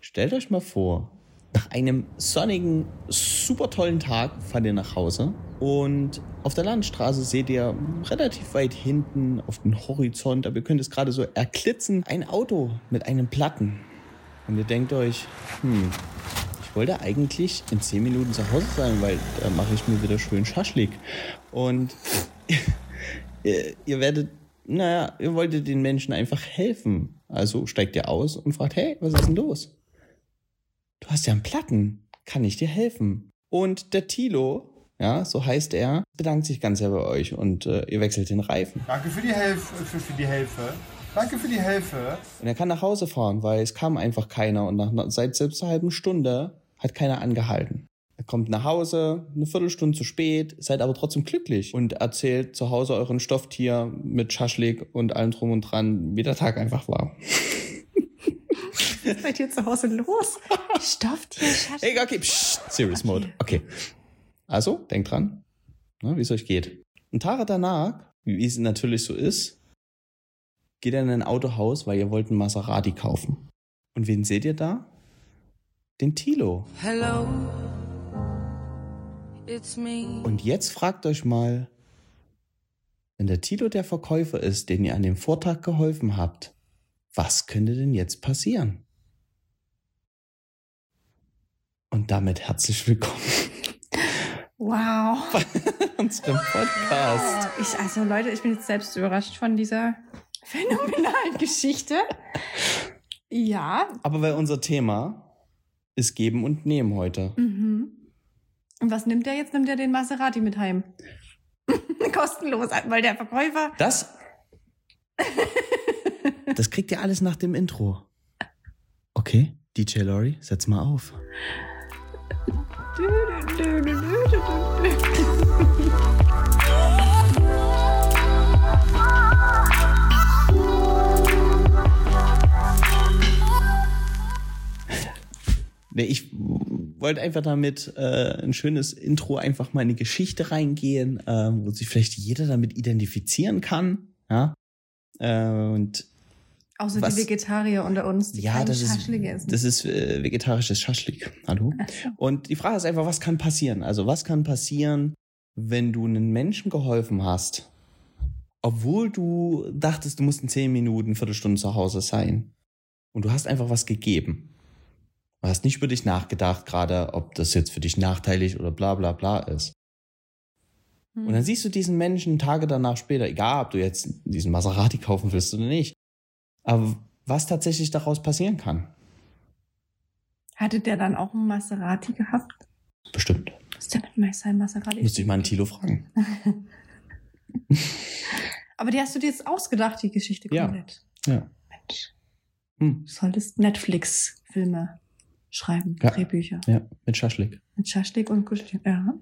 Stellt euch mal vor, nach einem sonnigen, super tollen Tag fahrt ihr nach Hause und auf der Landstraße seht ihr relativ weit hinten auf den Horizont, aber ihr könnt es gerade so erklitzen, ein Auto mit einem Platten. Und ihr denkt euch, ich wollte eigentlich in 10 Minuten zu Hause sein, weil da mache ich mir wieder schön Schaschlik. Und ihr wolltet den Menschen einfach helfen. Also steigt ihr aus und fragt, hey, was ist denn los? Du hast ja einen Platten, kann ich dir helfen? Und der Thilo, ja, so heißt er, bedankt sich ganz sehr bei euch und ihr wechselt den Reifen. Danke für die Hilfe. Danke für die Hilfe. Und er kann nach Hause fahren, weil es kam einfach keiner und seit selbst einer halben Stunde hat keiner angehalten. Er kommt nach Hause, eine Viertelstunde zu spät, seid aber trotzdem glücklich und erzählt zu Hause euren Stofftier mit Schaschlik und allem drum und dran, wie der Tag einfach war. Was ist bei dir zu Hause los? Stofftier, Schaschlik. Hey, okay, Serious Mode. Okay. Also, denkt dran, wie es euch geht. Und Tage danach, wie es natürlich so ist, geht er in ein Autohaus, weil ihr wollt einen Maserati kaufen. Und wen seht ihr da? Den Thilo. Hello, it's me. Und jetzt fragt euch mal, wenn der Thilo der Verkäufer ist, den ihr an dem Vortag geholfen habt, was könnte denn jetzt passieren? Und damit herzlich willkommen. Wow. Bei unserem Podcast. Leute, ich bin jetzt selbst überrascht von dieser phänomenalen Geschichte. Ja. Aber weil unser Thema ist Geben und Nehmen heute. Mhm. Und was nimmt er jetzt? Nimmt er den Maserati mit heim? Kostenlos, weil der Verkäufer... Das kriegt ihr alles nach dem Intro. Okay, DJ Lori, setz mal auf. Ich wollte einfach damit ein schönes Intro einfach mal in die Geschichte reingehen, wo sich vielleicht jeder damit identifizieren kann. Ja? Und außer die Vegetarier unter uns, die keinen Schaschlik essen. Das ist vegetarisches Schaschlik. Hallo? So. Und die Frage ist einfach, was kann passieren? Also was kann passieren, wenn du einem Menschen geholfen hast, obwohl du dachtest, du musst in 10 Minuten, Viertelstunde zu Hause sein. Und du hast einfach was gegeben. Du hast nicht über dich nachgedacht, gerade ob das jetzt für dich nachteilig oder bla bla bla ist. Und dann siehst du diesen Menschen Tage danach später, egal ob du jetzt diesen Maserati kaufen willst oder nicht, aber was tatsächlich daraus passieren kann. Hatte der dann auch einen Maserati gehabt? Bestimmt. Was ist denn mit seinem Maserati? Müsste ich mal einen Thilo fragen. Aber die hast du dir jetzt ausgedacht, die Geschichte komplett. Ja. Mensch. Du solltest Netflix-Filme schreiben, ja. Drehbücher. Ja, mit Schaschlik. Mit Schaschlik und Kuscheltier. Ja.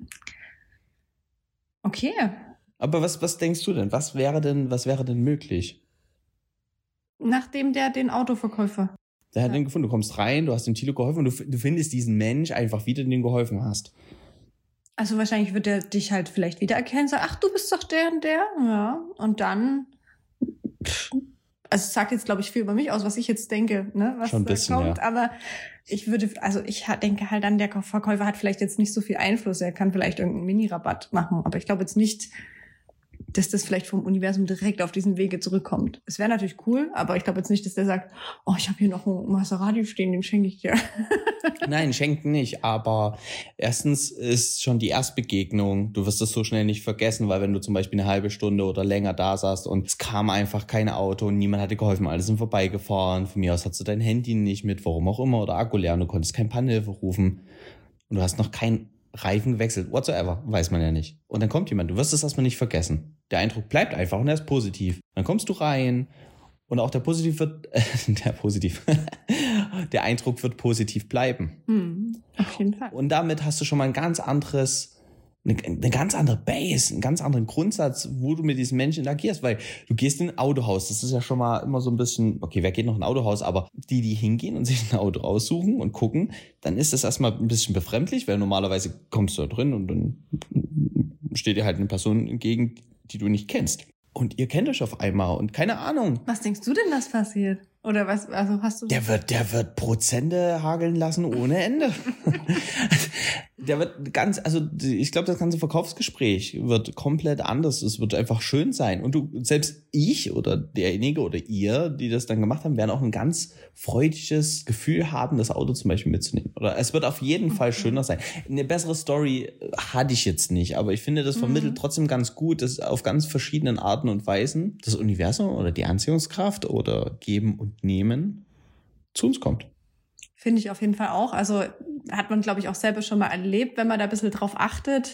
Okay. Aber was denkst du denn? Was wäre denn möglich? Nachdem der den Autoverkäufer. Der hat den gefunden. Du kommst rein, du hast dem Thilo geholfen und du findest diesen Mensch einfach wieder, den du geholfen hast. Also wahrscheinlich wird er dich halt vielleicht wiedererkennen, sagen, ach, du bist doch der und der. Ja. Und dann, also es sagt jetzt, glaube ich, viel über mich aus, was ich jetzt denke, ne, was schon ein da bisschen, kommt. ja. Aber ich denke halt dann, der Verkäufer hat vielleicht jetzt nicht so viel Einfluss. Er kann vielleicht irgendeinen Mini-Rabatt machen. Aber ich glaube jetzt nicht, dass das vielleicht vom Universum direkt auf diesen Wege zurückkommt. Es wäre natürlich cool, aber ich glaube jetzt nicht, dass der sagt, oh, ich habe hier noch einen Maserati stehen, den schenke ich dir. Nein, schenken nicht, aber erstens ist schon die Erstbegegnung, du wirst das so schnell nicht vergessen, weil wenn du zum Beispiel eine halbe Stunde oder länger da saßt und es kam einfach kein Auto und niemand hat dir geholfen, alle sind vorbeigefahren, von mir aus hast du dein Handy nicht mit, warum auch immer, oder Akku leer und du konntest kein Pannhilfe rufen und du hast noch keinen Reifen gewechselt, whatsoever, weiß man ja nicht. Und dann kommt jemand, du wirst es erstmal nicht vergessen. Der Eindruck bleibt einfach und er ist positiv. Dann kommst du rein und auch der Eindruck wird positiv bleiben. Auf jeden Fall. Und damit hast du schon mal eine ganz andere Base, einen ganz anderen Grundsatz, wo du mit diesen Menschen interagierst, weil du gehst in ein Autohaus, das ist ja schon mal immer so ein bisschen, okay, wer geht noch in ein Autohaus, aber die hingehen und sich ein Auto raussuchen und gucken, dann ist das erstmal ein bisschen befremdlich, weil normalerweise kommst du da drin und dann steht dir halt eine Person entgegen, die du nicht kennst. Und ihr kennt euch auf einmal und keine Ahnung. Was denkst du denn, was passiert? Oder was, also hast du... Der wird Prozente hageln lassen ohne Ende. Der wird ich glaube, das ganze Verkaufsgespräch wird komplett anders. Es wird einfach schön sein. Und selbst ich oder derjenige oder ihr, die das dann gemacht haben, werden auch ein ganz freudiges Gefühl haben, das Auto zum Beispiel mitzunehmen. Oder es wird auf jeden Fall schöner sein. Eine bessere Story hatte ich jetzt nicht, aber ich finde, das vermittelt trotzdem ganz gut, dass auf ganz verschiedenen Arten und Weisen das Universum oder die Anziehungskraft oder Geben und Nehmen zu uns kommt. Finde ich auf jeden Fall auch. Also hat man, glaube ich, auch selber schon mal erlebt, wenn man da ein bisschen drauf achtet,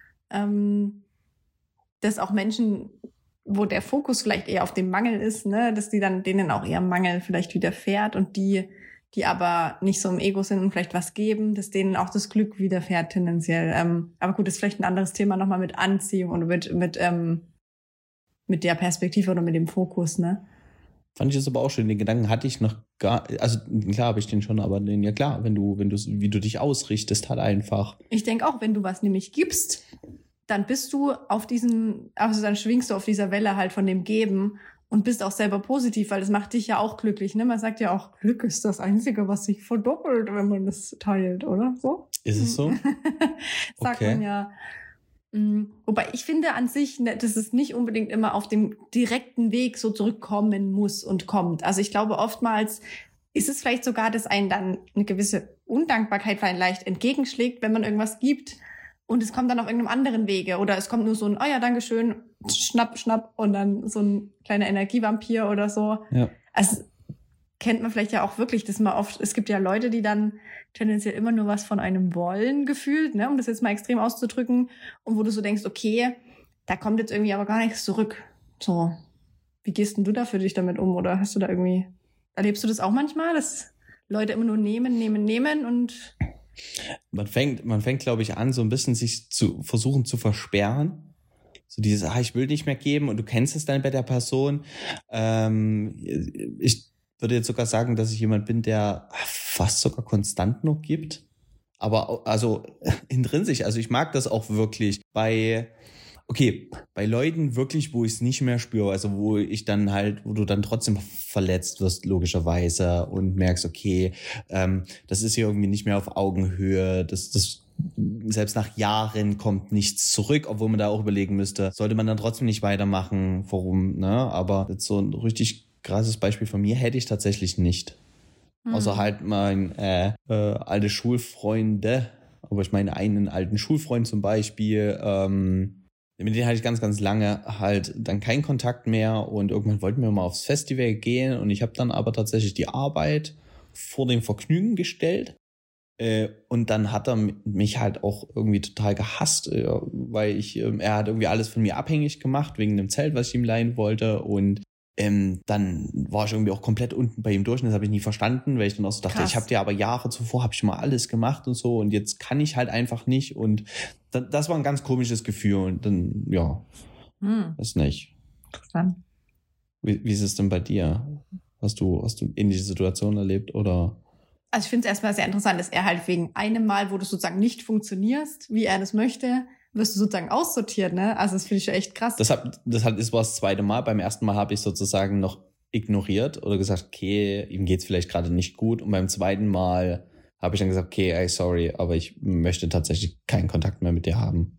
dass auch Menschen, wo der Fokus vielleicht eher auf dem Mangel ist, ne, dass denen auch eher Mangel vielleicht widerfährt und die aber nicht so im Ego sind und vielleicht was geben, dass denen auch das Glück widerfährt tendenziell. Aber gut, das ist vielleicht ein anderes Thema nochmal mit Anziehung und mit der Perspektive oder mit dem Fokus, ne? Fand ich das aber auch schön. Den Gedanken hatte ich noch also klar habe ich den schon, aber ja klar, wie du dich ausrichtest, halt einfach. Ich denke auch, wenn du was nämlich gibst, dann bist du dann schwingst du auf dieser Welle halt von dem Geben und bist auch selber positiv, weil das macht dich ja auch glücklich, ne? Man sagt ja auch, Glück ist das Einzige, was sich verdoppelt, wenn man das teilt, oder so? Ist es so? Sagt man ja. Wobei ich finde an sich, dass es nicht unbedingt immer auf dem direkten Weg so zurückkommen muss und kommt. Also ich glaube, oftmals ist es vielleicht sogar, dass einen dann eine gewisse Undankbarkeit vielleicht entgegenschlägt, wenn man irgendwas gibt und es kommt dann auf irgendeinem anderen Wege. Oder es kommt nur so ein, oh ja, Dankeschön, schnapp, schnapp und dann so ein kleiner Energievampir oder so. Ja. Also kennt man vielleicht ja auch wirklich, dass man oft, es gibt ja Leute, die dann tendenziell immer nur was von einem wollen, gefühlt, ne, um das jetzt mal extrem auszudrücken, und wo du so denkst, okay, da kommt jetzt irgendwie aber gar nichts zurück. So, wie gehst denn du da für dich damit um? Oder hast du da irgendwie, erlebst du das auch manchmal, dass Leute immer nur nehmen und... Man fängt, glaube ich, an, so ein bisschen sich zu versuchen zu versperren. So dieses, ich will nicht mehr geben, und du kennst es dann bei der Person. Ich würde jetzt sogar sagen, dass ich jemand bin, der fast sogar konstant noch gibt. Aber also intrinsisch, also ich mag das auch wirklich bei Leuten wirklich, wo ich es nicht mehr spüre, also wo du dann trotzdem verletzt wirst, logischerweise, und merkst, okay, das ist hier irgendwie nicht mehr auf Augenhöhe, das selbst nach Jahren kommt nichts zurück, obwohl man da auch überlegen müsste, sollte man dann trotzdem nicht weitermachen, warum, ne? Aber jetzt so ein richtig krasses Beispiel von mir hätte ich tatsächlich nicht. Außer halt mein alte Schulfreunde, aber ich meine einen alten Schulfreund zum Beispiel, mit denen hatte ich ganz, ganz lange halt dann keinen Kontakt mehr, und irgendwann wollten wir mal aufs Festival gehen, und ich habe dann aber tatsächlich die Arbeit vor dem Vergnügen gestellt. Und dann hat er mich halt auch irgendwie total gehasst, weil er hat irgendwie alles von mir abhängig gemacht, wegen dem Zelt, was ich ihm leihen wollte, und dann war ich irgendwie auch komplett unten bei ihm durch, und das habe ich nie verstanden, weil ich dann auch so dachte, Krass. Ich habe dir aber Jahre zuvor, habe ich mal alles gemacht und so, und jetzt kann ich halt einfach nicht, und das war ein ganz komisches Gefühl, und dann, ja, das nicht. Interessant. Wie ist es denn bei dir? Hast du ähnliche Situationen erlebt, oder? Also ich finde es erstmal sehr interessant, dass er halt wegen einem Mal, wo du sozusagen nicht funktionierst, wie er das möchte, wirst du sozusagen aussortiert, ne? Also das finde ich ja echt krass. Das war das zweite Mal. Beim ersten Mal habe ich sozusagen noch ignoriert oder gesagt, okay, ihm geht's vielleicht gerade nicht gut. Und beim zweiten Mal habe ich dann gesagt, okay, sorry, aber ich möchte tatsächlich keinen Kontakt mehr mit dir haben.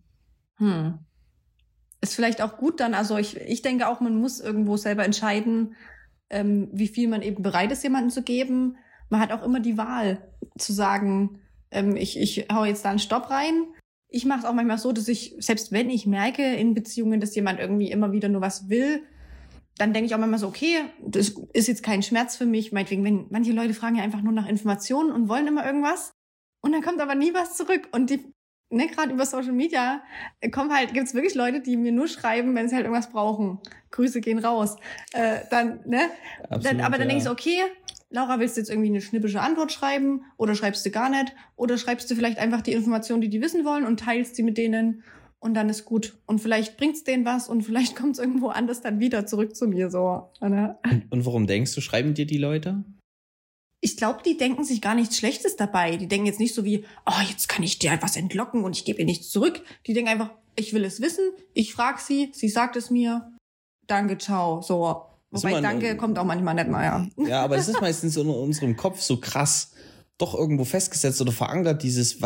Ist vielleicht auch gut dann, also ich denke auch, man muss irgendwo selber entscheiden, wie viel man eben bereit ist, jemandem zu geben. Man hat auch immer die Wahl zu sagen, ich hau jetzt da einen Stopp rein. Ich mache es auch manchmal so, dass ich, selbst wenn ich merke in Beziehungen, dass jemand irgendwie immer wieder nur was will, dann denke ich auch manchmal so, okay, das ist jetzt kein Schmerz für mich. Meinetwegen, wenn manche Leute fragen ja einfach nur nach Informationen und wollen immer irgendwas, und dann kommt aber nie was zurück. Und die, ne, gerade über Social Media gibt's wirklich Leute, die mir nur schreiben, wenn sie halt irgendwas brauchen. Grüße gehen raus. Dann, ne? Absolut, Aber dann ja. denke ich so, okay, Laura, willst du jetzt irgendwie eine schnippische Antwort schreiben, oder schreibst du gar nicht, oder schreibst du vielleicht einfach die Informationen, die wissen wollen, und teilst sie mit denen, und dann ist gut. Und vielleicht bringt's denen was, und vielleicht kommt's irgendwo anders dann wieder zurück zu mir, so. Ne? Und warum denkst du, schreiben dir die Leute? Ich glaube, die denken sich gar nichts Schlechtes dabei. Die denken jetzt nicht so wie, oh, jetzt kann ich dir etwas entlocken und ich gebe ihr nichts zurück. Die denken einfach, ich will es wissen, ich frage sie sagt es mir, danke, ciao, so. Wobei Danke kommt auch manchmal nicht mal, ja. Ja, aber es ist meistens in unserem Kopf so krass doch irgendwo festgesetzt oder verankert,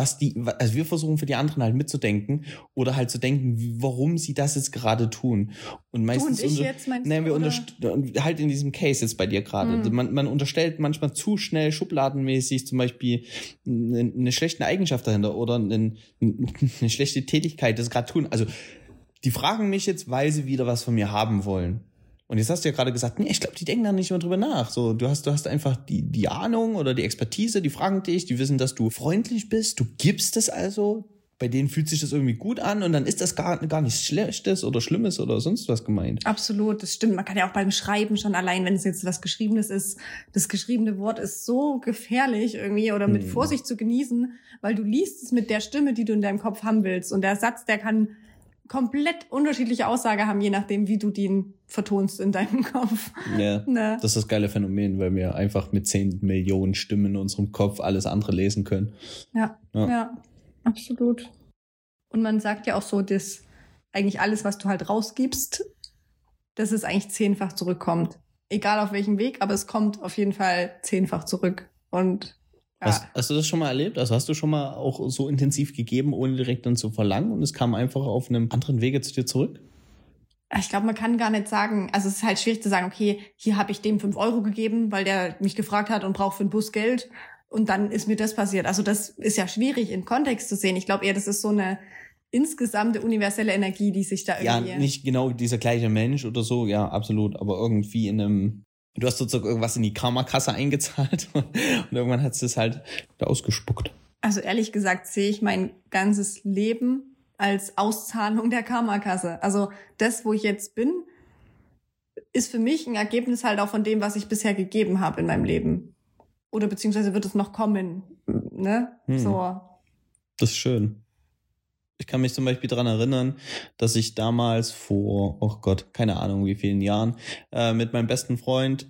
also wir versuchen für die anderen halt mitzudenken oder halt zu denken, warum sie das jetzt gerade tun. Und meistens du und ich jetzt meinst du, wir halt in diesem Case jetzt bei dir gerade. Man unterstellt manchmal zu schnell schubladenmäßig zum Beispiel eine schlechte Eigenschaft dahinter oder eine schlechte Tätigkeit, das gerade tun. Also die fragen mich jetzt, weil sie wieder was von mir haben wollen. Und jetzt hast du ja gerade gesagt, nee, ich glaube, die denken da nicht mehr drüber nach. So, du hast einfach die Ahnung oder die Expertise, die fragen dich, die wissen, dass du freundlich bist, du gibst es also. Bei denen fühlt sich das irgendwie gut an und dann ist das gar nichts Schlechtes oder Schlimmes oder sonst was gemeint. Absolut, das stimmt. Man kann ja auch beim Schreiben schon allein, wenn es jetzt was Geschriebenes ist, das geschriebene Wort ist so gefährlich irgendwie oder mit Vorsicht zu genießen, weil du liest es mit der Stimme, die du in deinem Kopf haben willst. Und der Satz, der kann komplett unterschiedliche Aussage haben, je nachdem, wie du den vertonst in deinem Kopf. Ja, das ist das geile Phänomen, weil wir einfach mit 10 Millionen Stimmen in unserem Kopf alles andere lesen können. Ja, absolut. Und man sagt ja auch so, dass eigentlich alles, was du halt rausgibst, dass es eigentlich 10-fach zurückkommt. Egal auf welchem Weg, aber es kommt auf jeden Fall 10-fach zurück. Und ja. Hast du das schon mal erlebt? Also hast du schon mal auch so intensiv gegeben, ohne direkt dann zu verlangen und es kam einfach auf einem anderen Wege zu dir zurück? Ich glaube, man kann gar nicht sagen, also es ist halt schwierig zu sagen, okay, hier habe ich dem 5 Euro gegeben, weil der mich gefragt hat und braucht für den Bus Geld und dann ist mir das passiert. Also das ist ja schwierig in Kontext zu sehen. Ich glaube eher, das ist so eine insgesamte universelle Energie, die sich da irgendwie... Ja, nicht genau dieser gleiche Mensch oder so, ja, absolut, aber irgendwie in einem... Du hast sozusagen irgendwas in die Karma-Kasse eingezahlt und irgendwann hat es halt da ausgespuckt. Also ehrlich gesagt sehe ich mein ganzes Leben als Auszahlung der Karma-Kasse. Also das, wo ich jetzt bin, ist für mich ein Ergebnis halt auch von dem, was ich bisher gegeben habe in meinem Leben. Oder beziehungsweise wird es noch kommen, ne? So. Das ist schön. Ich kann mich zum Beispiel daran erinnern, dass ich damals vor, oh Gott, keine Ahnung wie vielen Jahren, mit meinem besten Freund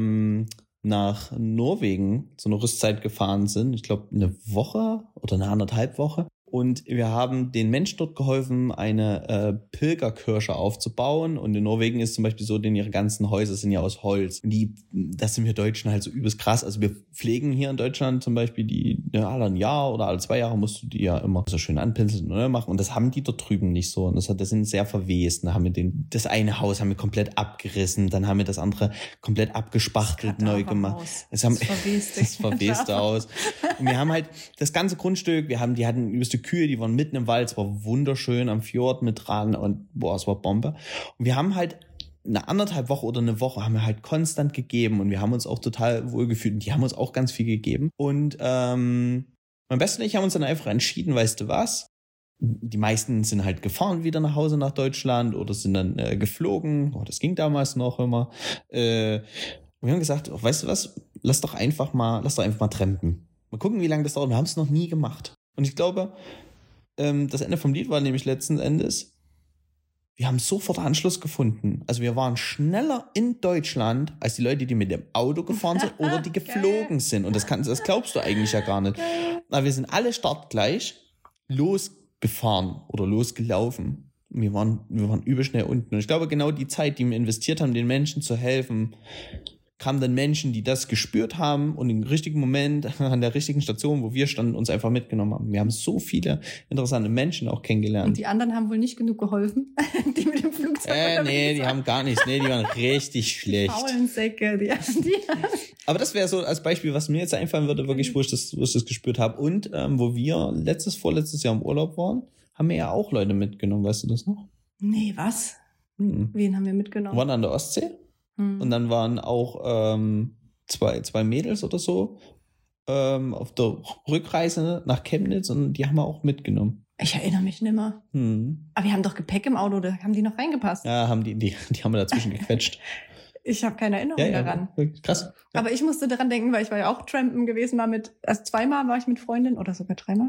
nach Norwegen zu einer Rüstzeit gefahren sind. Ich glaube, eine Woche oder eine 1,5 Woche. Und wir haben den Menschen dort geholfen, eine Pilgerkirche aufzubauen. Und in Norwegen ist zum Beispiel so, denn ihre ganzen Häuser sind ja aus Holz. Und das sind wir Deutschen halt so übelst krass. Also wir pflegen hier in Deutschland zum Beispiel alle ein Jahr oder alle 2 Jahre musst du die ja immer so schön anpinseln und neu machen. Und das haben die dort drüben nicht so. Und das sind sehr verwest. Da haben wir das eine Haus haben wir komplett abgerissen. Dann haben wir das andere komplett abgespachtelt, neu gemacht. Das verwest aus. Und wir haben halt das ganze Grundstück, die hatten übelste Kühe, die waren mitten im Wald, es war wunderschön am Fjord mit dran und es war Bombe. Und wir haben halt eine 1,5 Woche oder eine Woche haben wir halt konstant gegeben und wir haben uns auch total wohlgefühlt und die haben uns auch ganz viel gegeben. Und mein Bester und ich haben uns dann einfach entschieden, weißt du was? Die meisten sind halt gefahren wieder nach Hause nach Deutschland oder sind dann geflogen. Das ging damals noch immer. Und wir haben gesagt, weißt du was? Lass doch einfach mal trampen. Mal gucken, wie lange das dauert. Wir haben es noch nie gemacht. Und ich glaube, das Ende vom Lied war nämlich letzten Endes, wir haben sofort Anschluss gefunden. Also wir waren schneller in Deutschland als die Leute, die mit dem Auto gefahren sind oder die geflogen sind. Und das glaubst du eigentlich ja gar nicht. Aber wir sind alle startgleich losgefahren oder losgelaufen. Wir waren übel schnell unten. Und ich glaube, genau die Zeit, die wir investiert haben, den Menschen zu helfen, kamen dann Menschen, die das gespürt haben und im richtigen Moment an der richtigen Station, wo wir standen, uns einfach mitgenommen haben. Wir haben so viele interessante Menschen auch kennengelernt. Und die anderen haben wohl nicht genug geholfen, die mit dem Flugzeug. Nee, die haben gar nichts. Nee, die waren richtig schlecht. Die faulen Säcke, die. Aber das wäre so als Beispiel, was mir jetzt einfallen würde, wirklich, wo ich das gespürt habe. Und wo wir vorletztes Jahr im Urlaub waren, haben wir ja auch Leute mitgenommen. Weißt du das noch? Nee, was? Wen haben wir mitgenommen? Wir waren an der Ostsee. Und dann waren auch zwei Mädels oder so auf der Rückreise nach Chemnitz und die haben wir auch mitgenommen. Ich erinnere mich nimmer. Aber wir haben doch Gepäck im Auto, da haben die noch reingepasst. Ja, die haben wir dazwischen gequetscht. Ich habe keine Erinnerung daran. Krass. Ja. Aber ich musste daran denken, weil ich war ja auch trampen gewesen, also 2-mal war ich mit Freundinnen oder sogar 3-mal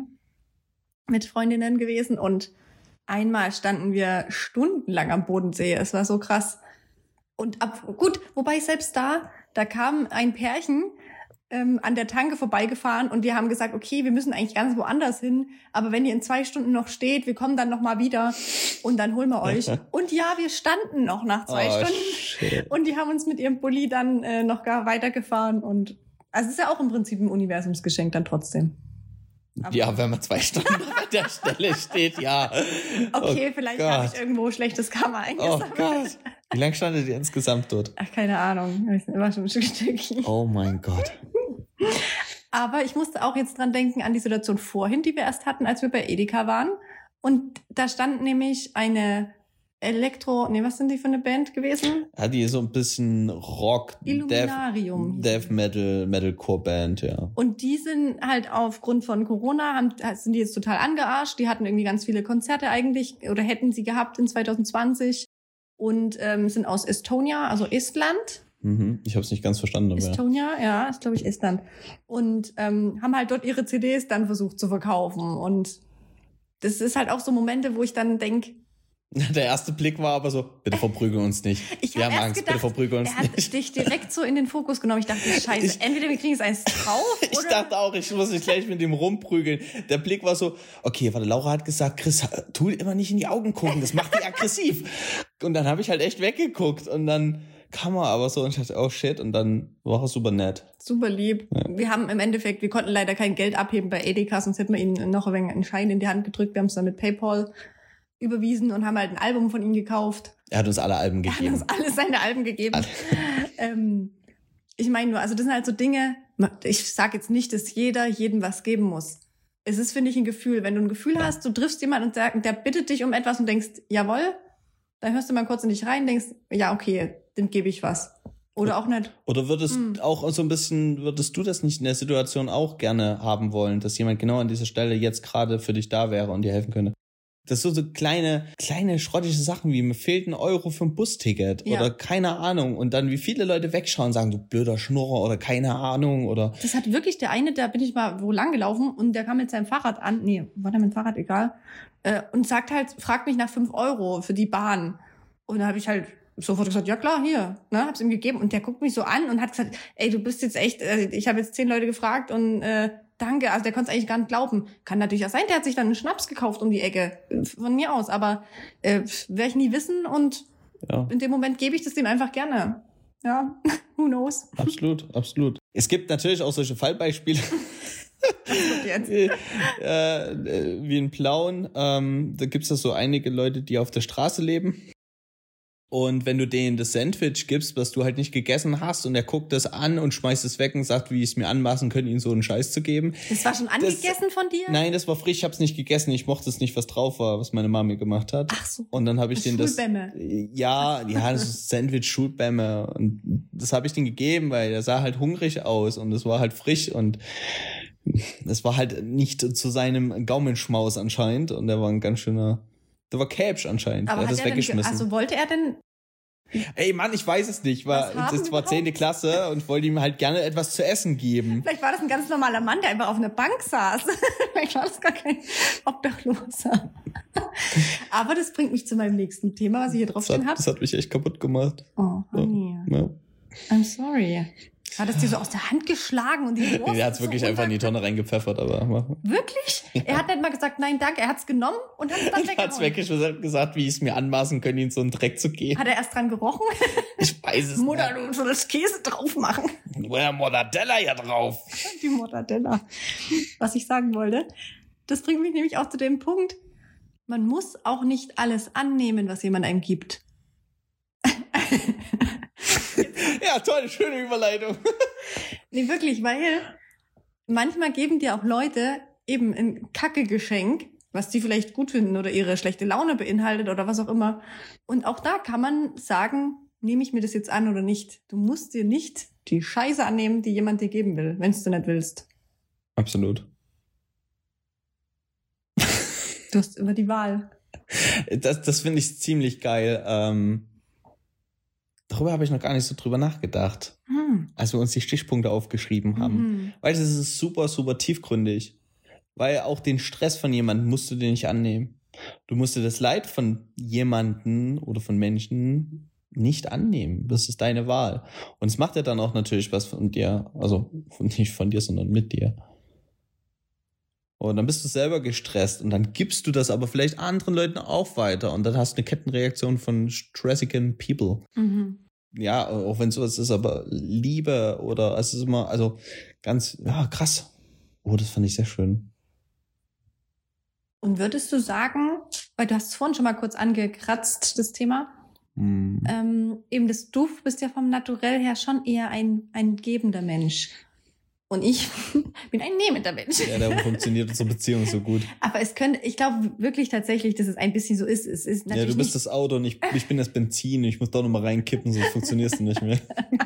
mit Freundinnen gewesen und einmal standen wir stundenlang am Bodensee. Es war so krass. Und gut, wobei selbst da kam ein Pärchen an der Tanke vorbeigefahren und die haben gesagt, okay, wir müssen eigentlich ganz woanders hin, aber wenn ihr in 2 Stunden noch steht, wir kommen dann noch mal wieder und dann holen wir euch. Und ja, wir standen noch nach 2 Stunden shit. und die haben uns mit ihrem Bulli dann noch gar weitergefahren und also es ist ja auch im Prinzip ein Universumsgeschenk dann trotzdem. Aber Ja, wenn man 2 Stunden an der Stelle steht, ja. okay, Oh vielleicht Gott. habe ich irgendwo schlechtes Karma Oh eingesammelt. Gott. Wie lange standet ihr insgesamt dort? Ach, keine Ahnung. Es war schon ein Stückchen. Oh mein Gott. Aber ich musste auch jetzt dran denken an die Situation vorhin, die wir erst hatten, als wir bei Edeka waren. Und da stand nämlich eine was sind die für eine Band gewesen? Hat die so ein bisschen Rock, Illuminarium. Death Metal, Metalcore Band, ja. Und die sind halt aufgrund von Corona, sind die jetzt total angearscht. Die hatten irgendwie ganz viele Konzerte eigentlich oder hätten sie gehabt in 2020 und sind aus Estonia, also Estland. Ich habe es nicht ganz verstanden. Aber Estonia, ja, ist glaube ich Estland. Und haben halt dort ihre CDs dann versucht zu verkaufen. Und das ist halt auch so Momente, wo ich dann denke, der erste Blick war aber so, bitte verprügeln uns nicht. ich Wir habe haben erst Angst, gedacht, bitte verprügeln uns er hat nicht. dich direkt so in den Fokus genommen. Ich dachte, scheiße, entweder wir kriegen es eins drauf Ich oder... dachte auch, ich muss mich gleich mit dem rumprügeln. Der Blick war so, okay, warte, Laura hat gesagt, Chris, tu immer nicht in die Augen gucken, das macht dich aggressiv. Und dann habe ich halt echt weggeguckt und dann kam er aber so und ich dachte, oh shit, und dann war er super nett. Super lieb. Ja. Wir haben im Endeffekt, wir konnten leider kein Geld abheben bei Edeka, sonst hätten wir ihnen noch ein wenig einen Schein in die Hand gedrückt. Wir haben es dann mit PayPal überwiesen und haben halt ein Album von ihm gekauft. Er hat uns alle Alben gegeben. Er hat uns alle seine Alben gegeben. Ich meine nur, also das sind halt so Dinge, ich sage jetzt nicht, dass jeder jedem was geben muss. Es ist, finde ich, ein Gefühl. Wenn du ein Gefühl hast, du triffst jemanden und der bittet dich um etwas und denkst, jawohl, dann hörst du mal kurz in dich rein, denkst, ja, okay, dem gebe ich was. Oder auch nicht. Oder würdest du das nicht in der Situation auch gerne haben wollen, dass jemand genau an dieser Stelle jetzt gerade für dich da wäre und dir helfen könnte? Das sind so kleine schrottige Sachen wie, mir fehlt 1 Euro für ein Busticket oder keine Ahnung. Und dann wie viele Leute wegschauen und sagen, du blöder Schnurrer oder keine Ahnung oder. Das hat wirklich der eine, da bin ich mal wo lang gelaufen und der kam mit seinem Fahrrad an, war der mit dem Fahrrad, egal, und fragt mich nach 5 Euro für die Bahn. Und da habe ich halt sofort gesagt, ja klar, hier, ne, hab's ihm gegeben. Und der guckt mich so an und hat gesagt, ey, du bist jetzt echt, ich habe jetzt 10 Leute gefragt und danke, also der konnte es eigentlich gar nicht glauben. Kann natürlich auch sein, der hat sich dann einen Schnaps gekauft um die Ecke, von mir aus, aber werde ich nie wissen und in dem Moment gebe ich das dem einfach gerne. Ja, who knows? Absolut, absolut. Es gibt natürlich auch solche Fallbeispiele. Jetzt. Wie in Plauen. Da gibt's ja so einige Leute, die auf der Straße leben. Und wenn du denen das Sandwich gibst, was du halt nicht gegessen hast, und er guckt das an und schmeißt es weg und sagt, wie ich es mir anmaßen könnte, ihnen so einen Scheiß zu geben. Das war schon angegessen von dir? Nein, das war frisch, ich hab's nicht gegessen. Ich mochte es nicht, was drauf war, was meine Mama mir gemacht hat. Ach so. Und dann habe ich denen das... Schulbämme. Ja, das ist Sandwich, Schulbämme. Und das habe ich denen gegeben, weil er sah halt hungrig aus und es war halt frisch und es war halt nicht zu seinem Gaumenschmaus anscheinend. Und der war ein ganz schöner... Der war Käbsch anscheinend. Aber er hat das weggeschmissen. Also wollte er denn... Ey Mann, ich weiß es nicht. Das war 10. Klasse und wollte ihm halt gerne etwas zu essen geben. Vielleicht war das ein ganz normaler Mann, der einfach auf einer Bank saß. Vielleicht war das gar kein Obdachloser. Aber das bringt mich zu meinem nächsten Thema, was ich hier draufstehen habe. Das hat mich echt kaputt gemacht. Oh, honey. Ja. I'm sorry. Hat es dir so aus der Hand geschlagen und die Nee, er hat es wirklich einfach in die Tonne reingepfeffert, aber... Wirklich? Ja. Er hat nicht mal gesagt, nein, danke, er hat es genommen und hat es dann weggehauen. Er hat es weggeschmissen, gesagt, wie ich es mir anmaßen könnte, ihm so einen Dreck zu geben. Hat er erst dran gerochen? Ich weiß es Mutter, nicht. du sollst das Käse drauf machen. Oder Mortadella hier drauf. Die Mortadella. Was ich sagen wollte, das bringt mich nämlich auch zu dem Punkt, man muss auch nicht alles annehmen, was jemand einem gibt. Ja, toll, schöne Überleitung. Nee, wirklich, weil manchmal geben dir auch Leute eben ein Kacke-Geschenk, was die vielleicht gut finden oder ihre schlechte Laune beinhaltet oder was auch immer. Und auch da kann man sagen, nehme ich mir das jetzt an oder nicht. Du musst dir nicht die Scheiße annehmen, die jemand dir geben will, wenn du nicht willst. Absolut. Du hast immer die Wahl. Das finde ich ziemlich geil. Darüber habe ich noch gar nicht so drüber nachgedacht, als wir uns die Stichpunkte aufgeschrieben haben. Weil das ist super, super tiefgründig. Weil auch den Stress von jemandem musst du dir nicht annehmen. Du musst dir das Leid von jemandem oder von Menschen nicht annehmen. Das ist deine Wahl. Und es macht ja dann auch natürlich was von dir, also nicht von dir, sondern mit dir. Und dann bist du selber gestresst und dann gibst du das aber vielleicht anderen Leuten auch weiter und dann hast du eine Kettenreaktion von stressigen People. Mhm. Ja, auch wenn sowas ist, aber Liebe oder es ist immer, also ganz, ja, krass. Oh, das fand ich sehr schön. Und würdest du sagen, weil du hast es vorhin schon mal kurz angekratzt, das Thema, eben du bist ja vom Naturell her schon eher ein gebender Mensch. Und ich bin ein nehmender Mensch. Ja, darum funktioniert unsere Beziehung so gut. Aber ich glaube wirklich tatsächlich, dass es ein bisschen so ist. Es ist natürlich ja, du bist das Auto und ich bin das Benzin. Ich muss da nochmal reinkippen, sonst funktionierst du nicht mehr.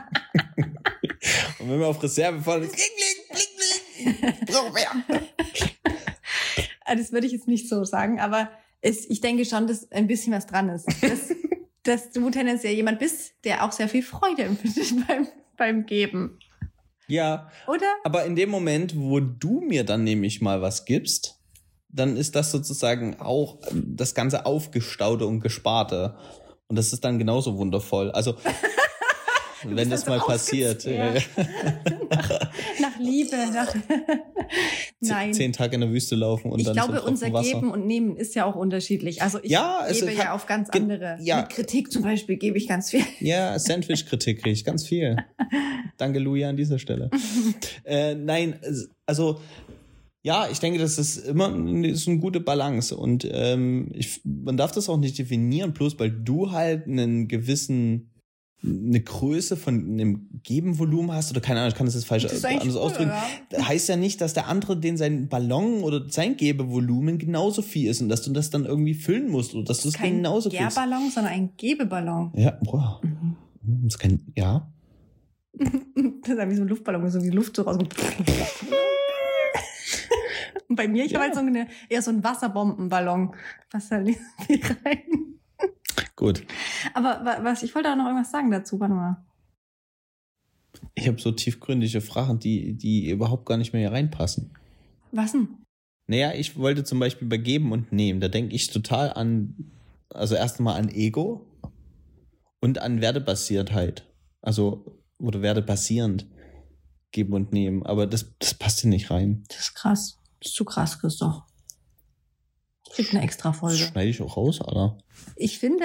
Und wenn wir auf Reserve fahren, ist ich brauche mehr. Das würde ich jetzt nicht so sagen, aber ich denke schon, dass ein bisschen was dran ist. Dass du tendenziell jemand bist, der auch sehr viel Freude empfindet beim Geben. Ja, oder? Aber in dem Moment, wo du mir dann nämlich mal was gibst, dann ist das sozusagen auch das ganze Aufgestaute und Gesparte. Und das ist dann genauso wundervoll. Also, wenn das mal passiert. Ja. Nach Liebe. Nein. 10 Tage in der Wüste laufen und ich dann glaube, so unser Wasser. Geben und Nehmen ist ja auch unterschiedlich. Also ich gebe ja auf ganz andere. Ja. Mit Kritik zum Beispiel gebe ich ganz viel. Ja, Sandwich-Kritik kriege ich ganz viel. Danke, Luja, an dieser Stelle. Nein, also ja, ich denke, das ist immer eine gute Balance und man darf das auch nicht definieren, bloß weil du halt eine Größe von einem Gebenvolumen hast oder keine Ahnung, ich kann das jetzt falsch anders ausdrücken, ja. Heißt ja nicht, dass der andere sein Ballon oder sein Gebevolumen genauso viel ist und dass du das dann irgendwie füllen musst oder dass du es genauso kriegst. Kein Gerballon, sondern ein Gebeballon. Ja, boah. Das ist kein, ja. Das ist wie so ein Luftballon, wo so die Luft so rauskommt. Und bei mir, ich habe halt eher so einen Wasserbombenballon. Passt halt nicht so viel rein. Gut. Aber ich wollte auch noch irgendwas sagen dazu, warte mal. Ich habe so tiefgründige Fragen, die überhaupt gar nicht mehr hier reinpassen. Was denn? Naja, ich wollte zum Beispiel bei Geben und Nehmen, da denke ich total also erst mal an Ego und an Wertebasiertheit. Also, oder wertebasierend geben und nehmen. Aber das passt hier nicht rein. Das ist krass. Das ist zu krass, Christoph. Das kriegt eine extra Folge. Das schneide ich auch raus, Alter. Ich finde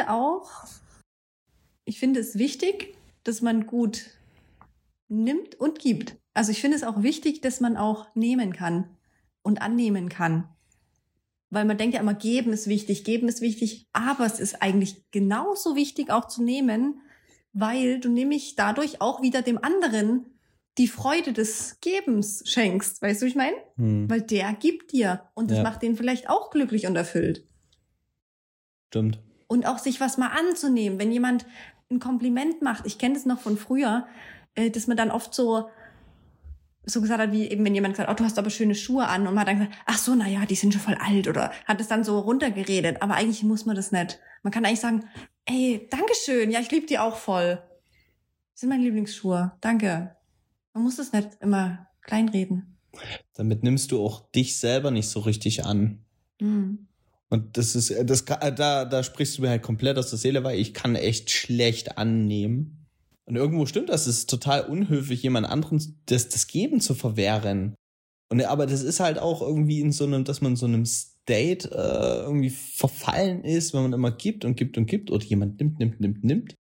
es wichtig, dass man gut nimmt und gibt. Also ich finde es auch wichtig, dass man auch nehmen kann und annehmen kann. Weil man denkt ja immer, geben ist wichtig, aber es ist eigentlich genauso wichtig auch zu nehmen, weil du nämlich dadurch auch wieder dem anderen die Freude des Gebens schenkst. Weißt du, wie ich meine? Weil der gibt dir und das macht den vielleicht auch glücklich und erfüllt. Stimmt. Und auch sich was mal anzunehmen, wenn jemand ein Kompliment macht. Ich kenne das noch von früher, dass man dann oft so gesagt hat, wie eben wenn jemand gesagt hat, oh, du hast aber schöne Schuhe an und man hat dann gesagt, ach so, naja, die sind schon voll alt oder hat es dann so runtergeredet. Aber eigentlich muss man das nicht. Man kann eigentlich sagen, ey, dankeschön, ja, ich liebe die auch voll. Das sind meine Lieblingsschuhe, danke. Man muss das nicht immer kleinreden. Damit nimmst du auch dich selber nicht so richtig an. Mhm. Und da sprichst du mir halt komplett aus der Seele, weil ich kann echt schlecht annehmen. Und irgendwo stimmt das, es ist total unhöflich, jemand anderen das Geben zu verwehren. Aber das ist halt auch irgendwie dass man in so einem State irgendwie verfallen ist, wenn man immer gibt und gibt und gibt oder jemand nimmt.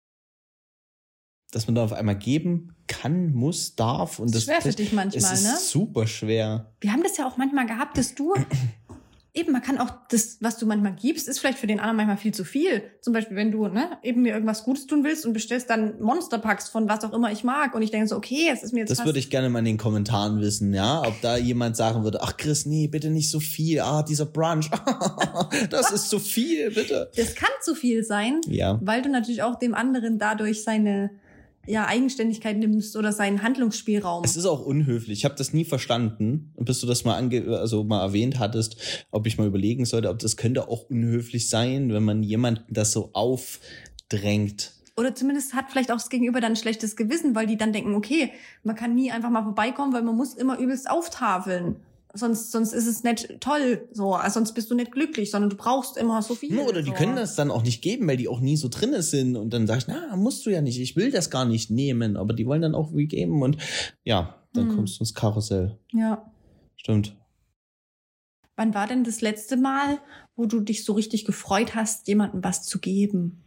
Dass man da auf einmal geben kann, muss, darf. Und das ist schwer für dich manchmal, ne? Es ist super schwer. Wir haben das ja auch manchmal gehabt, dass du eben, man kann auch das, was du manchmal gibst, ist vielleicht für den anderen manchmal viel zu viel. Zum Beispiel, wenn du eben mir irgendwas Gutes tun willst und bestellst dann Monsterpacks von was auch immer ich mag und ich denke so, okay, es ist mir jetzt das würde ich gerne mal in den Kommentaren wissen, ja, ob da jemand sagen würde, ach Chris, nee, bitte nicht so viel, dieser Brunch, das ist zu viel, bitte. Das kann zu viel sein, weil du natürlich auch dem anderen dadurch seine Eigenständigkeit nimmst oder seinen Handlungsspielraum. Es ist auch unhöflich. Ich habe das nie verstanden, bis du das mal mal erwähnt hattest, ob ich mal überlegen sollte, ob das könnte auch unhöflich sein, wenn man jemanden das so aufdrängt. Oder zumindest hat vielleicht auch das Gegenüber dann ein schlechtes Gewissen, weil die dann denken, okay, man kann nie einfach mal vorbeikommen, weil man muss immer übelst auftafeln. sonst ist es nicht toll, so, also sonst bist du nicht glücklich, sondern du brauchst immer so viel. Oder die können das dann auch nicht geben, weil die auch nie so drin sind und dann sagst du, na, musst du ja nicht, ich will das gar nicht nehmen, aber die wollen dann auch wie geben und ja, dann kommst du ins Karussell. Ja. Stimmt. Wann war denn das letzte Mal, wo du dich so richtig gefreut hast, jemandem was zu geben?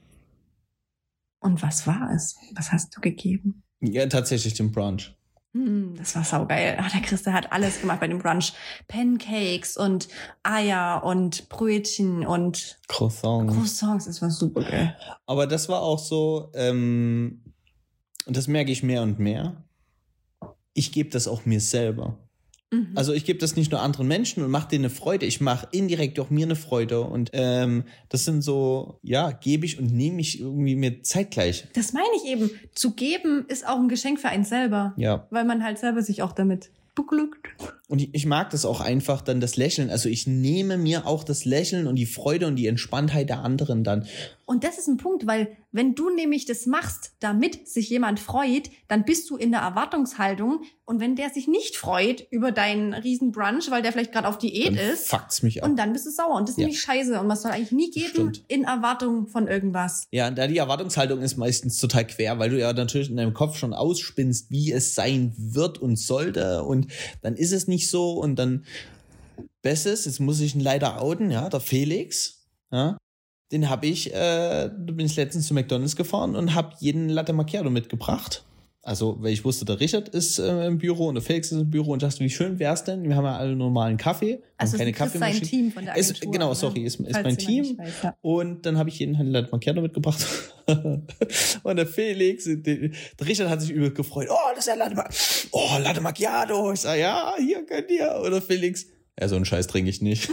Und was war es? Was hast du gegeben? Ja, tatsächlich den Brunch. Das war saugeil. Der Chris, der hat alles gemacht bei dem Brunch. Pancakes und Eier und Brötchen und Croissants. Das war super geil. Aber das war auch so, und das merke ich mehr und mehr, ich gebe das auch mir selber. Also ich gebe das nicht nur anderen Menschen und mache denen eine Freude, ich mache indirekt auch mir eine Freude und das sind so, ja, gebe ich und nehme ich irgendwie mir zeitgleich. Das meine ich eben. Zu geben ist auch ein Geschenk für einen selber. Ja. Weil man halt selber sich auch damit beglückt. Und ich mag das auch einfach dann, das Lächeln. Also ich nehme mir auch das Lächeln und die Freude und die Entspanntheit der anderen dann. Und das ist ein Punkt, weil wenn du nämlich das machst, damit sich jemand freut, dann bist du in der Erwartungshaltung. Und wenn der sich nicht freut über deinen riesen Brunch, weil der vielleicht gerade auf Diät dann ist, fuckt's mich ab. Und dann bist du sauer. Und das ist nämlich scheiße. Und man soll eigentlich nie geben in Erwartung von irgendwas. Ja, da die Erwartungshaltung ist meistens total quer, weil du ja natürlich in deinem Kopf schon ausspinnst, wie es sein wird und sollte. Und dann ist es nicht so. Und dann Bestes, jetzt muss ich ihn leider outen, ja, der Felix, ja, den habe ich, da bin ich letztens zu McDonald's gefahren und habe jeden Latte Macchiato mitgebracht. Also, weil ich wusste, der Richard ist im Büro und der Felix ist im Büro und dachte, wie schön wär's denn? Wir haben ja alle normalen Kaffee. Also keine ist sein Team von der Agentur. Genau, sorry, ist mein Team. Weiß, ja. Und dann habe ich jeden Latte Macchiato mitgebracht. Und der Felix, der Richard hat sich übel gefreut. Oh, das ist ja Latte Macchiato. Ich sag, ja, hier könnt ihr. Oder Felix, ja, so einen Scheiß trinke ich nicht.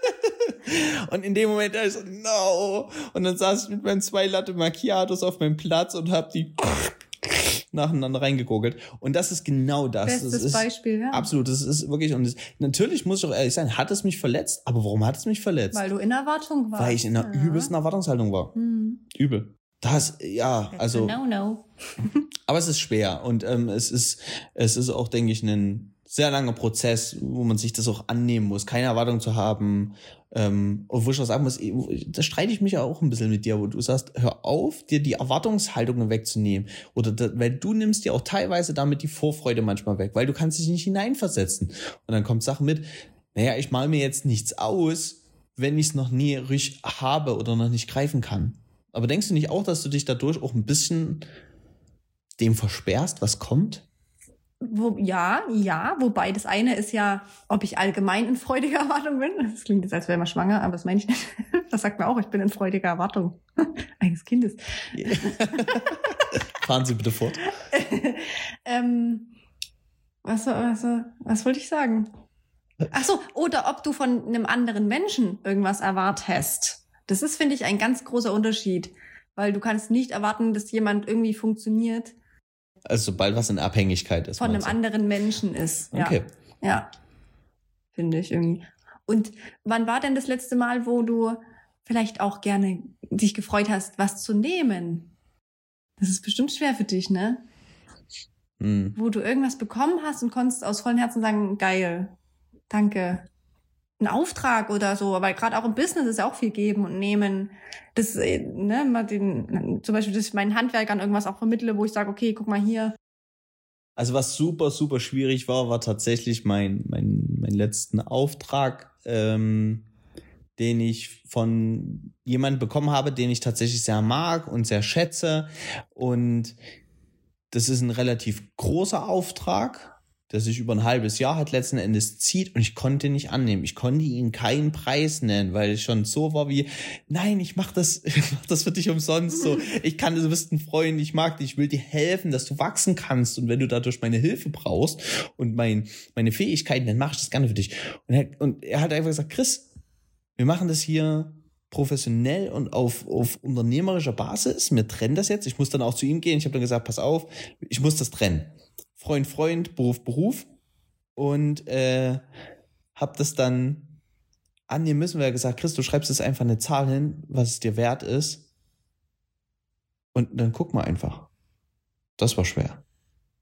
Und in dem Moment, da ist so, no. Und dann saß ich mit meinen 2 Latte Macchiatos auf meinem Platz und hab die nacheinander reingegurgelt. Und das ist genau das. Bestes das ist Beispiel, ja. Absolut, das ist wirklich, und natürlich muss ich auch ehrlich sein, hat es mich verletzt, aber warum hat es mich verletzt? Weil du in Erwartung warst. Weil ich in einer übelsten Erwartungshaltung war. Übel. Das, ja, also. No. Aber es ist schwer und es ist auch, denke ich, ein sehr langer Prozess, wo man sich das auch annehmen muss, keine Erwartung zu haben. Und wo ich auch sagen muss, da streite ich mich ja auch ein bisschen mit dir, wo du sagst, hör auf, dir die Erwartungshaltungen wegzunehmen. Weil du nimmst dir auch teilweise damit die Vorfreude manchmal weg, weil du kannst dich nicht hineinversetzen. Und dann kommt Sachen mit, naja, ich male mir jetzt nichts aus, wenn ich es noch nie ruhig habe oder noch nicht greifen kann. Aber denkst du nicht auch, dass du dich dadurch auch ein bisschen dem versperrst, was kommt? Ja, wobei das eine ist ja, ob ich allgemein in freudiger Erwartung bin. Das klingt jetzt, als wäre man schwanger, aber das meine ich nicht. Das sagt mir auch, ich bin in freudiger Erwartung eines Kindes. Fahren Sie bitte fort. Was wollte ich sagen? Ach so, oder ob du von einem anderen Menschen irgendwas erwartest. Das ist, finde ich, ein ganz großer Unterschied. Weil du kannst nicht erwarten, dass jemand irgendwie funktioniert. Also sobald was in Abhängigkeit ist. Von einem anderen Menschen ist. Ja. Okay. Ja. Finde ich irgendwie. Und wann war denn das letzte Mal, wo du vielleicht auch gerne dich gefreut hast, was zu nehmen? Das ist bestimmt schwer für dich, ne? Wo du irgendwas bekommen hast und konntest aus vollem Herzen sagen, geil, danke. Ein Auftrag oder so, weil gerade auch im Business ist ja auch viel geben und nehmen. Das, ne, mal zum Beispiel, dass ich meinen Handwerkern irgendwas auch vermittle, wo ich sage, okay, guck mal hier. Also was super, super schwierig war tatsächlich mein letzten Auftrag, den ich von jemandem bekommen habe, den ich tatsächlich sehr mag und sehr schätze. Und das ist ein relativ großer Auftrag, der sich über ein halbes Jahr halt letzten Endes zieht und ich konnte nicht annehmen. Ich konnte ihm keinen Preis nennen, weil ich schon so war wie, nein, ich mach das für dich umsonst so. Du bist ein Freund, ich mag dich, ich will dir helfen, dass du wachsen kannst und wenn du dadurch meine Hilfe brauchst und meine Fähigkeiten, dann mache ich das gerne für dich. Und er hat einfach gesagt, Chris, wir machen das hier professionell und auf unternehmerischer Basis. Wir trennen das jetzt. Ich muss dann auch zu ihm gehen. Ich habe dann gesagt, pass auf, ich muss das trennen. Freund, Beruf und hab das dann annehmen müssen, weil er gesagt, Chris, du schreibst jetzt einfach eine Zahl hin, was es dir wert ist und dann guck mal einfach. Das war schwer.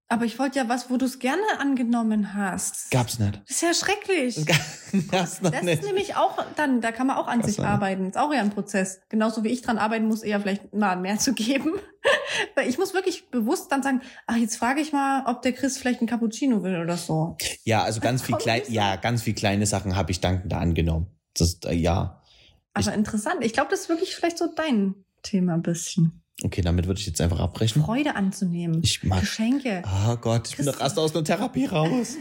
Aber ich wollte ja was, wo du es gerne angenommen hast. Gab's nicht. Das ist ja schrecklich. Gab's noch Das nicht. ist nämlich auch dann, da kann man auch an sich arbeiten. Ist auch ja ein Prozess. Genauso wie ich dran arbeiten muss, eher vielleicht mal mehr zu geben. Weil ich muss wirklich bewusst dann sagen, ach, jetzt frage ich mal, ob der Chris vielleicht einen Cappuccino will oder so. Ja, also ganz viel kleine Sachen habe ich dankend angenommen. Das, ja. Aber interessant. Ich glaube, das ist wirklich vielleicht so dein Thema ein bisschen. Okay, damit würde ich jetzt einfach abbrechen. Freude anzunehmen. Ich mag Geschenke. Oh Gott, ich bin doch erst aus einer Therapie raus.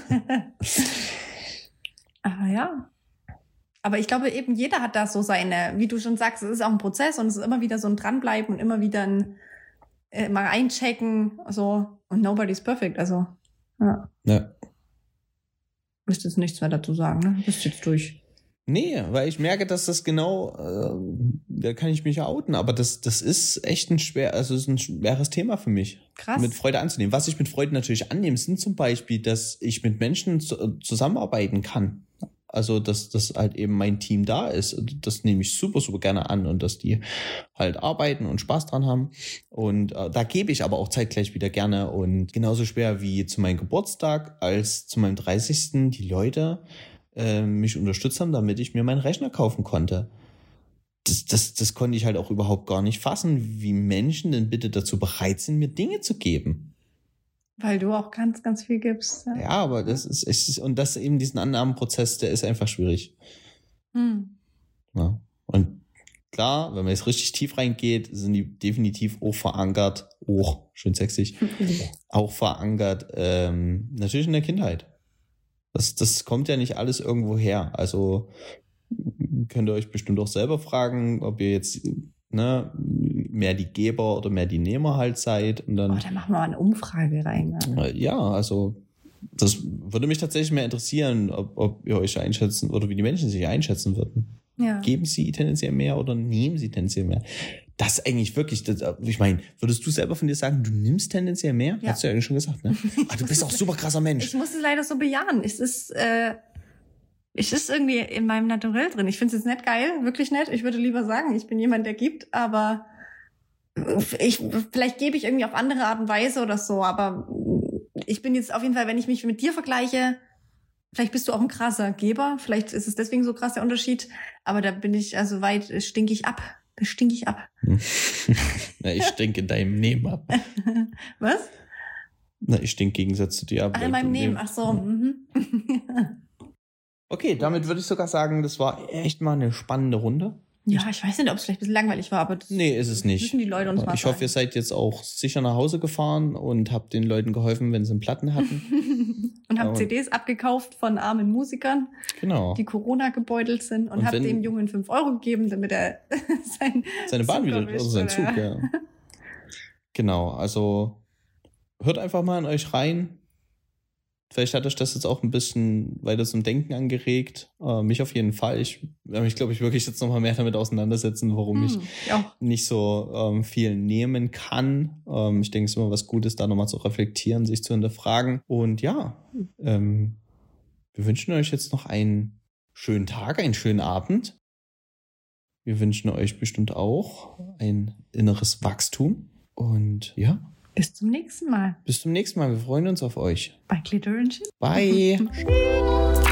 Aber ja. Aber ich glaube eben, jeder hat da so seine, wie du schon sagst, es ist auch ein Prozess und es ist immer wieder so ein Dranbleiben und immer wieder ein mal einchecken. So. Und nobody's perfect. Also, ja. Müsste jetzt nichts mehr dazu sagen, ne? Bist jetzt durch. Nee, weil ich merke, dass das genau, da kann ich mich ja outen, aber das ist echt ist ein schweres Thema für mich. Krass. Mit Freude anzunehmen. Was ich mit Freude natürlich annehme, sind zum Beispiel, dass ich mit Menschen zusammenarbeiten kann. Also, dass halt eben mein Team da ist. Das nehme ich super, super gerne an und dass die halt arbeiten und Spaß dran haben. Und da gebe ich aber auch zeitgleich wieder gerne und genauso schwer wie zu meinem Geburtstag als zu meinem 30. die Leute mich unterstützt haben, damit ich mir meinen Rechner kaufen konnte. Das konnte ich halt auch überhaupt gar nicht fassen, wie Menschen denn bitte dazu bereit sind, mir Dinge zu geben. Weil du auch ganz, ganz viel gibst. Ja, aber das ist und das eben diesen Annahmenprozess, der ist einfach schwierig. Ja. Und klar, wenn man jetzt richtig tief reingeht, sind die definitiv auch verankert, schön sexig, auch verankert, natürlich in der Kindheit. Das kommt ja nicht alles irgendwo her. Also könnt ihr euch bestimmt auch selber fragen, ob ihr jetzt mehr die Geber oder mehr die Nehmer halt seid. Und dann, da machen wir mal eine Umfrage rein. Ja, also das würde mich tatsächlich mehr interessieren, ob ihr euch einschätzen oder wie die Menschen sich einschätzen würden. Ja. Geben sie tendenziell mehr oder nehmen sie tendenziell mehr? Das ist eigentlich wirklich, ich meine, würdest du selber von dir sagen, du nimmst tendenziell mehr? Ja. Hast du ja eigentlich schon gesagt, ne? Ach, du bist auch super krasser Mensch. Ich muss es leider so bejahen. Es ist irgendwie in meinem Naturell drin. Ich finde es jetzt nicht geil, wirklich nett. Ich würde lieber sagen, ich bin jemand, der gibt, aber vielleicht gebe ich irgendwie auf andere Art und Weise oder so, aber ich bin jetzt auf jeden Fall, wenn ich mich mit dir vergleiche, vielleicht bist du auch ein krasser Geber, vielleicht ist es deswegen so krass der Unterschied, aber da bin ich, also weit stinke ich ab. Da stinke ich ab. Na, ich stinke in deinem Nehmen ab. Was? Na, ich stinke im Gegensatz zu dir ab. Ach, in meinem Nehmen, ach so. Okay, damit würde ich sogar sagen, das war echt mal eine spannende Runde. Ja, ich weiß nicht, ob es vielleicht ein bisschen langweilig war, aber nee, ist es nicht. Müssen die Leute uns mal ich hoffe, ihr seid jetzt auch sicher nach Hause gefahren und habt den Leuten geholfen, wenn sie einen Platten hatten. Und habt CDs abgekauft von armen Musikern, genau, die Corona gebeutelt sind und habt dem Jungen 5 € gegeben, damit er seine Bahn wieder, also seinen Zug, ja. Genau, also hört einfach mal in euch rein. Vielleicht hat euch das jetzt auch ein bisschen weiter zum Denken angeregt. Mich auf jeden Fall. Ich glaube, ich wirklich jetzt noch mal mehr damit auseinandersetzen, warum ich nicht so viel nehmen kann. Ich denke, es ist immer was Gutes, da nochmal zu reflektieren, sich zu hinterfragen. Und ja, wir wünschen euch jetzt noch einen schönen Tag, einen schönen Abend. Wir wünschen euch bestimmt auch ein inneres Wachstum. Und ja. Bis zum nächsten Mal. Bis zum nächsten Mal. Wir freuen uns auf euch. Bei Glitter and Shit. Bye.